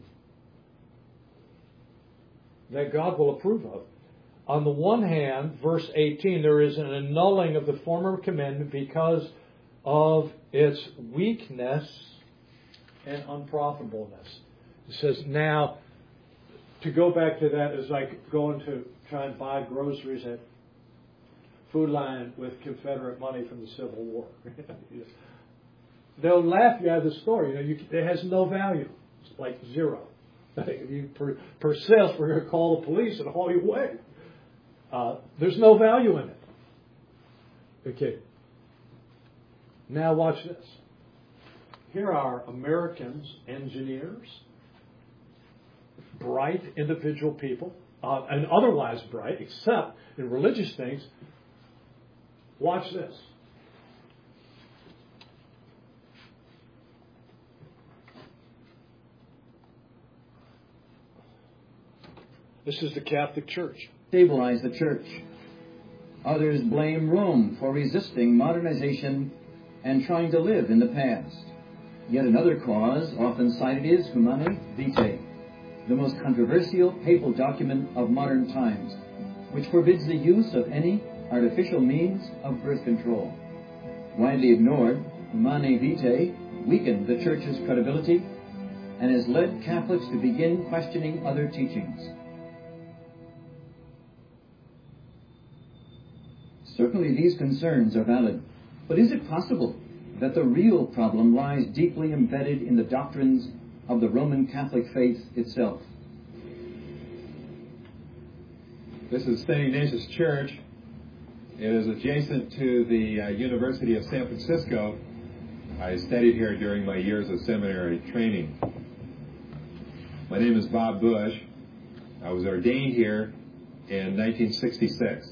S1: that God will approve of. On the one hand, verse eighteen, there is an annulling of the former commandment because of its weakness and unprofitableness. It says now, to go back to that is like going to try and buy groceries at Food Lion with Confederate money from the Civil War. They'll laugh you out of the store. You know, you, it has no value. It's like zero. You, per, per sales, we're going to call the police and haul you away. Uh, there's no value in it. Okay. Now watch this. Here are Americans, engineers, bright individual people, uh, and otherwise bright, except in religious things. Watch this. This is the Catholic Church.
S6: stabilize the church. Others blame Rome for resisting modernization and trying to live in the past. Yet another cause often cited is Humanae Vitae, the most controversial papal document of modern times, which forbids the use of any artificial means of birth control. Widely ignored, Humanae Vitae weakened the Church's credibility and has led Catholics to begin questioning other teachings. Certainly these concerns are valid, but is it possible that the real problem lies deeply embedded in the doctrines of the Roman Catholic faith itself?
S13: This is Saint Ignatius Church. It is adjacent to the uh, University of San Francisco. I studied here during my years of seminary training. My name is Bob Bush. I was ordained here in nineteen sixty-six.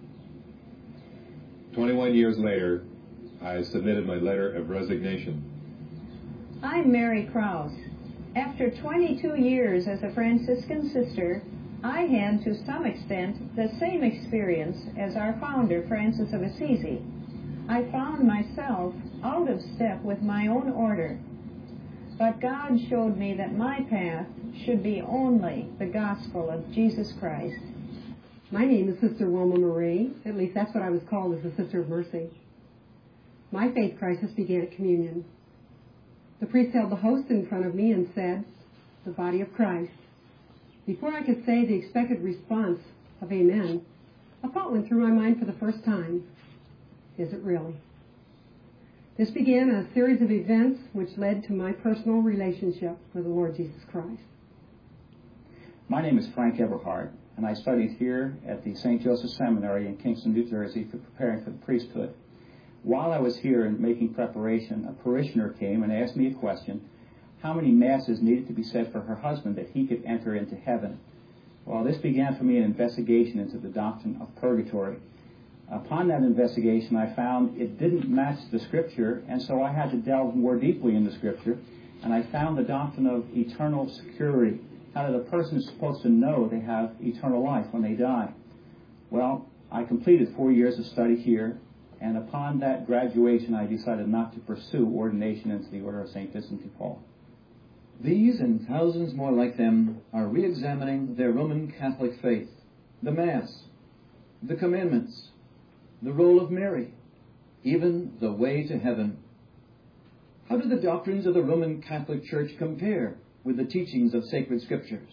S13: twenty-one years later, I submitted my letter of resignation.
S14: I'm Mary Krause. After twenty-two years as a Franciscan sister, I had to some extent the same experience as our founder, Francis of Assisi. I found myself out of step with my own order. But God showed me that my path should be only the gospel of Jesus Christ.
S15: My name is Sister Wilma Marie. At least that's what I was called as a Sister of Mercy. My faith crisis began at communion. The priest held the host in front of me and said, "The body of Christ." Before I could say the expected response of amen, a thought went through my mind for the first time. Is it really? This began a series of events which led to my personal relationship with the Lord Jesus Christ.
S16: My name is Frank Eberhardt, and I studied here at the Saint Joseph Seminary in Kingston, New Jersey, for preparing for the priesthood. While I was here and making preparation, a parishioner came and asked me a question: how many masses needed to be said for her husband that he could enter into heaven? Well, this began for me an investigation into the doctrine of purgatory. Upon that investigation, I found it didn't match the Scripture, and so I had to delve more deeply into Scripture, and I found the doctrine of eternal security, how that a person is supposed to know they have eternal life when they die. Well, I completed four years of study here, and upon that graduation, I decided not to pursue ordination into the Order of Saint Vincent de Paul.
S6: These and thousands more like them are re-examining their Roman Catholic faith, the Mass, the commandments, the role of Mary, even the way to heaven. How do the doctrines of the Roman Catholic Church compare with the teachings of sacred Scriptures?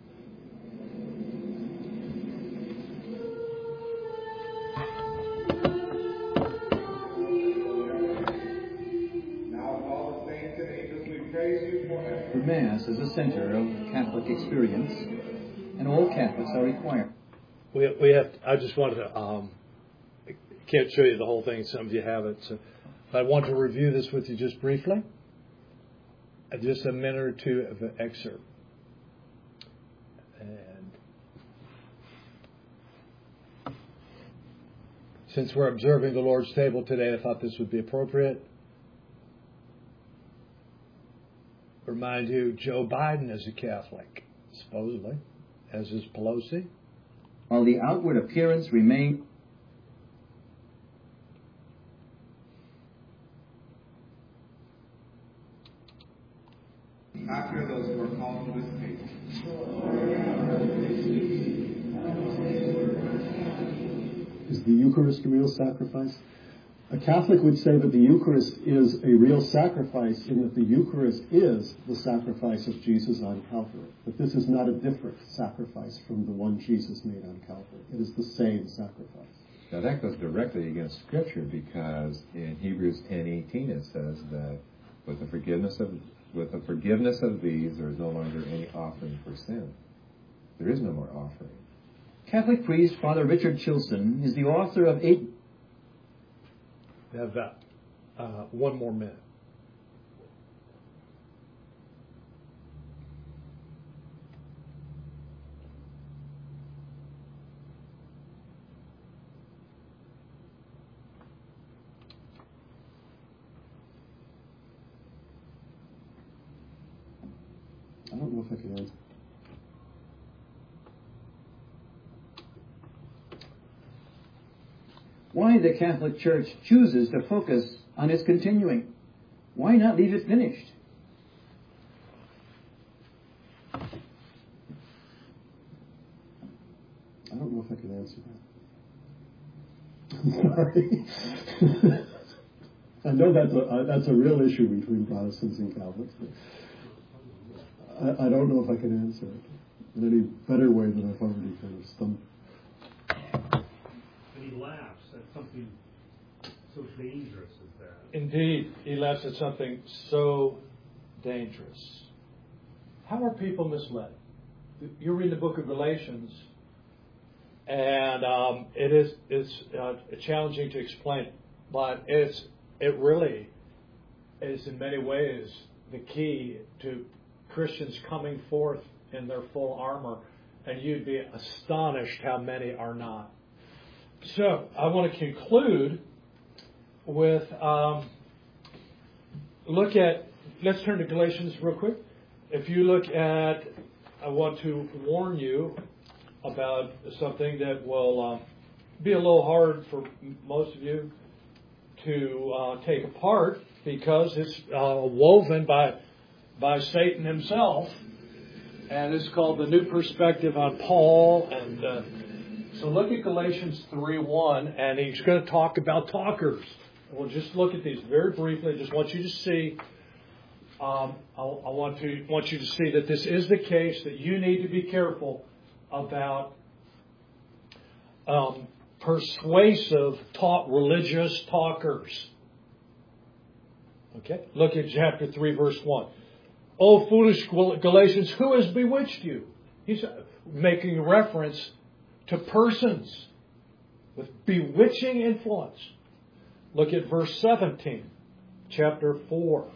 S6: The Mass is the center of Catholic experience, and all Catholics are required.
S1: We we have. To, I just wanted to. Um, I can't show you the whole thing. Some of you have it. So I want to review this with you just briefly. Uh, just a minute or two of an excerpt. And since we're observing the Lord's table today, I thought this would be appropriate. Remind you, Joe Biden is a Catholic, supposedly, as is Pelosi.
S6: While the outward appearance remains
S17: after those who are called to this faith.
S18: Is the Eucharist a real sacrifice? A Catholic would say that the Eucharist is a real sacrifice in that the Eucharist is the sacrifice of Jesus on Calvary. But this is not a different sacrifice from the one Jesus made on Calvary. It is the same sacrifice.
S13: Now that goes directly against Scripture, because in Hebrews ten eighteen it says that with the forgiveness of with the forgiveness of these there is no longer any offering for sin. There is no more offering.
S6: Catholic priest Father Richard Chilson is the author of eight.
S1: We have about uh, one more minute.
S18: I don't know if I can answer.
S19: why the Catholic Church chooses to focus on its continuing. Why not leave it finished?
S18: I don't know if I can answer that. I'm sorry. I know that's a that's a real issue between Protestants and Catholics, but I, I don't know if I can answer it in any better way than I've already kind of stumped.
S10: And he laughs at something so dangerous as that.
S1: Indeed, he laughs at something so dangerous. How are people misled? You read the book of Galatians, and um, it is it's uh, challenging to explain, but it's it really is in many ways the key to Christians coming forth in their full armor, and you'd be astonished how many are not. So I want to conclude with um, look at. Let's turn to Galatians real quick. If you look at, I want to warn you about something that will uh, be a little hard for most of you to uh, take apart because it's uh, woven by by Satan himself, and it's called the New Perspective on Paul. And uh, so look at Galatians three one, and he's going to talk about talkers. We'll just look at these very briefly. I just want you to see. Um, I, I want to want you to see that this is the case, that you need to be careful about um, persuasive, talk, religious talkers. Okay, look at chapter three, verse one. O foolish Galatians, who has bewitched you? He's making reference to persons with bewitching influence. Look at verse seventeen, chapter four.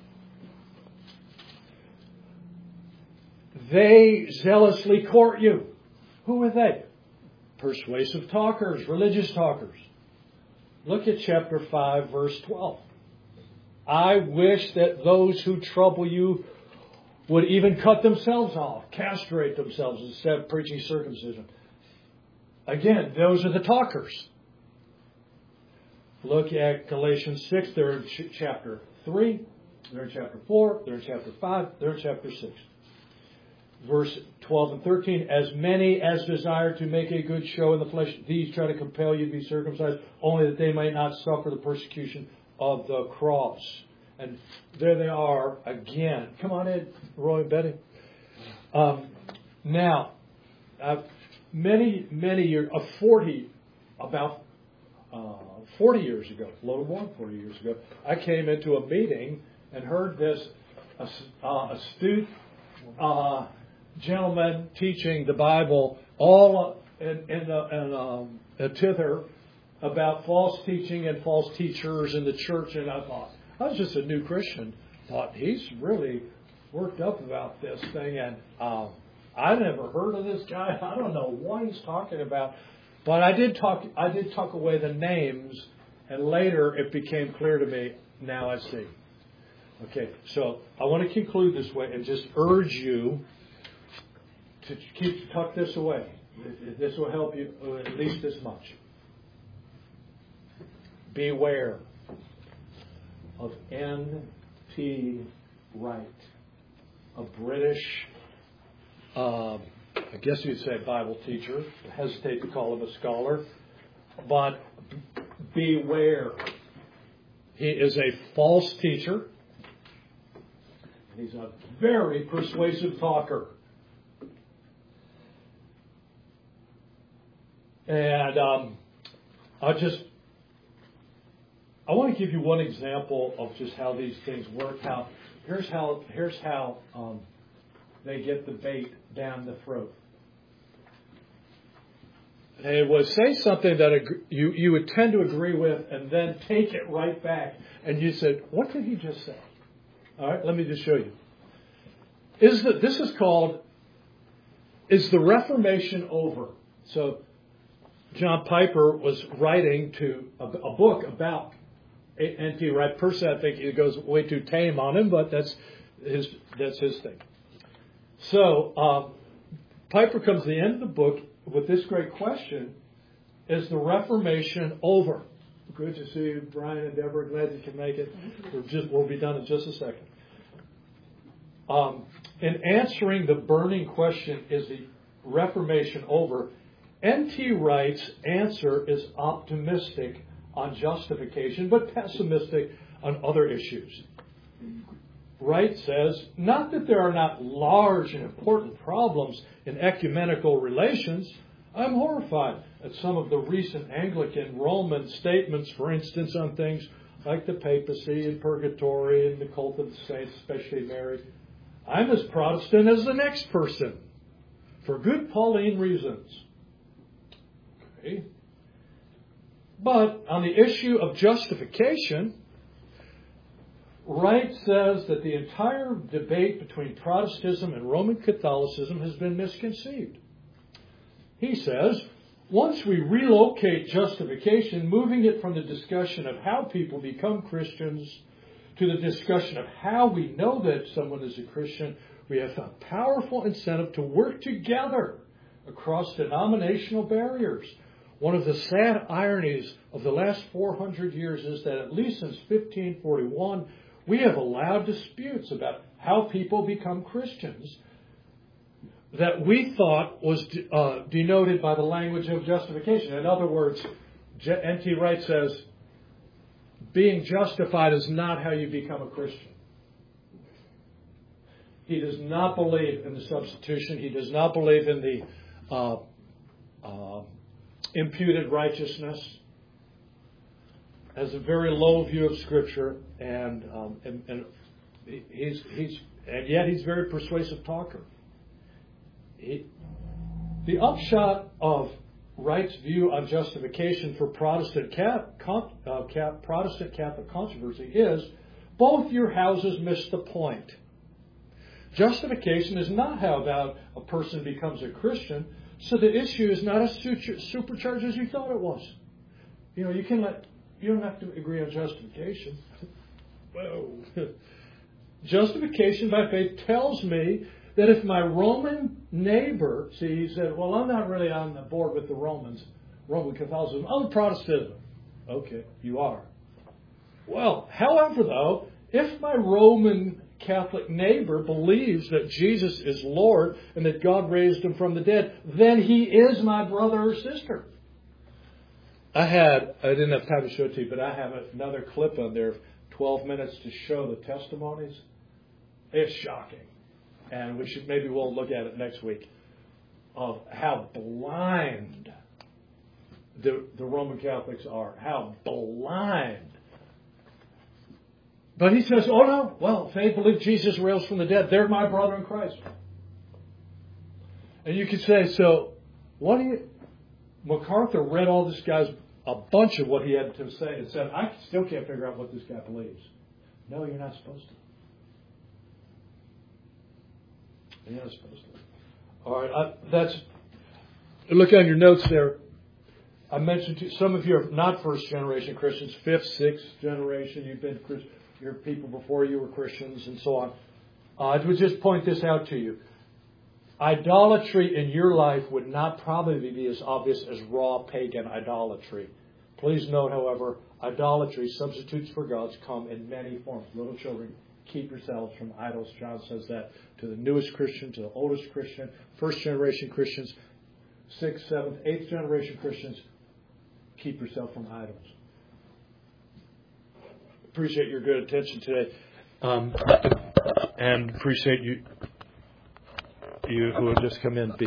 S1: They zealously court you. Who are they? Persuasive talkers, religious talkers. Look at chapter five, verse twelve. I wish that those who trouble you would even cut themselves off, castrate themselves instead of preaching circumcision. Again, those are the talkers. Look at Galatians six. They're in ch- chapter three. They're in chapter four. They're in chapter five. They're in chapter six. Verse twelve and thirteen, as many as desire to make a good show in the flesh, these try to compel you to be circumcised, only that they may not suffer the persecution of the cross. And there they are again. Come on in, Roy and Betty. Um, now, uh, many, many years, uh, forty, about uh, forty years ago, a little more than forty years ago, I came into a meeting and heard this uh, astute uh, gentleman teaching the Bible all in, in, a, in a, a tither about false teaching and false teachers in the church. And I thought, I was just a new Christian. Thought he's really worked up about this thing, and um, I never heard of this guy. I don't know what he's talking about, but I did talk. I did tuck away the names, and later it became clear to me. Now I see. Okay, so I want to conclude this way and just urge you to keep tuck this away. This will help you at least this much. Beware of N T Wright, a British, uh, I guess you'd say Bible teacher. I hesitate to call him a scholar, but beware. He is a false teacher. He's a very persuasive talker. And um, I just, I want to give you one example of just how these things work. How here's how here's how um, they get the bait down the throat. They would say something that you you would tend to agree with, and then take it right back. And you said, "What did he just say?" All right, let me just show you. Is that this is called? Is the Reformation over? So, John Piper was writing to a, a book about N T Wright. Personally, I think it goes way too tame on him, but that's his that's his thing. So, um, Piper comes to the end of the book with this great question: is the Reformation over? Good to see you, Brian and Deborah. Glad you can make it. We're just, we'll be done in just a second. Um, in answering the burning question, is the Reformation over? N T Wright's answer is optimistic on justification, but pessimistic on other issues. Wright says, not that there are not large and important problems in ecumenical relations. I'm horrified at some of the recent Anglican Roman statements, for instance, on things like the papacy and purgatory and the cult of the saints, especially Mary. I'm as Protestant as the next person, for good Pauline reasons. Okay. But on the issue of justification, Wright says that the entire debate between Protestantism and Roman Catholicism has been misconceived. He says, once we relocate justification, moving it from the discussion of how people become Christians to the discussion of how we know that someone is a Christian, we have a powerful incentive to work together across denominational barriers. One of the sad ironies of the last four hundred years is that at least since fifteen forty-one, we have allowed disputes about how people become Christians that we thought was uh, denoted by the language of justification. In other words, N T Wright says, being justified is not how you become a Christian. He does not believe in the substitution. He does not believe in the uh, uh, imputed righteousness. Has a very low view of Scripture, and um, and, and he's he's and yet he's a very persuasive talker. He, the upshot of Wright's view on justification for Protestant Catholic, uh, Protestant Catholic controversy is both your houses miss the point. Justification is not how about a person becomes a Christian, so the issue is not as supercharged as you thought it was. You know, you can let you don't have to agree on justification. Whoa. Justification by faith tells me that if my Roman neighbor, see, he said, well, I'm not really on the board with the Romans, Roman Catholicism, I'm Protestantism. Okay, you are. Well, however, though, if my Roman Catholic neighbor believes that Jesus is Lord and that God raised him from the dead, then he is my brother or sister. I had, I didn't have time to show it to you, but I have another clip on there, twelve minutes to show the testimonies. It's shocking. And we should, maybe we'll look at it next week, of how blind the, the Roman Catholics are. How blind. But he says, oh no, well, if they believe Jesus rose from the dead, they're my brother in Christ. And you could say, so, what do you... MacArthur read all this guy's, a bunch of what he had to say and said, I still can't figure out what this guy believes. No, you're not supposed to. You're not supposed to. All right, I, that's, look on your notes there. I mentioned to some of you are not first generation Christians, fifth, sixth generation. You've been, you're people before you were Christians and so on. Uh, I would just point this out to you. Idolatry in your life would not probably be as obvious as raw pagan idolatry. Please note, however, idolatry, substitutes for gods, come in many forms. Little children, keep yourselves from idols. John says that to the newest Christian, to the oldest Christian, first generation Christians, sixth, seventh, eighth generation Christians. Keep yourself from idols. Appreciate your good attention today, um, and appreciate you. You who have just come in be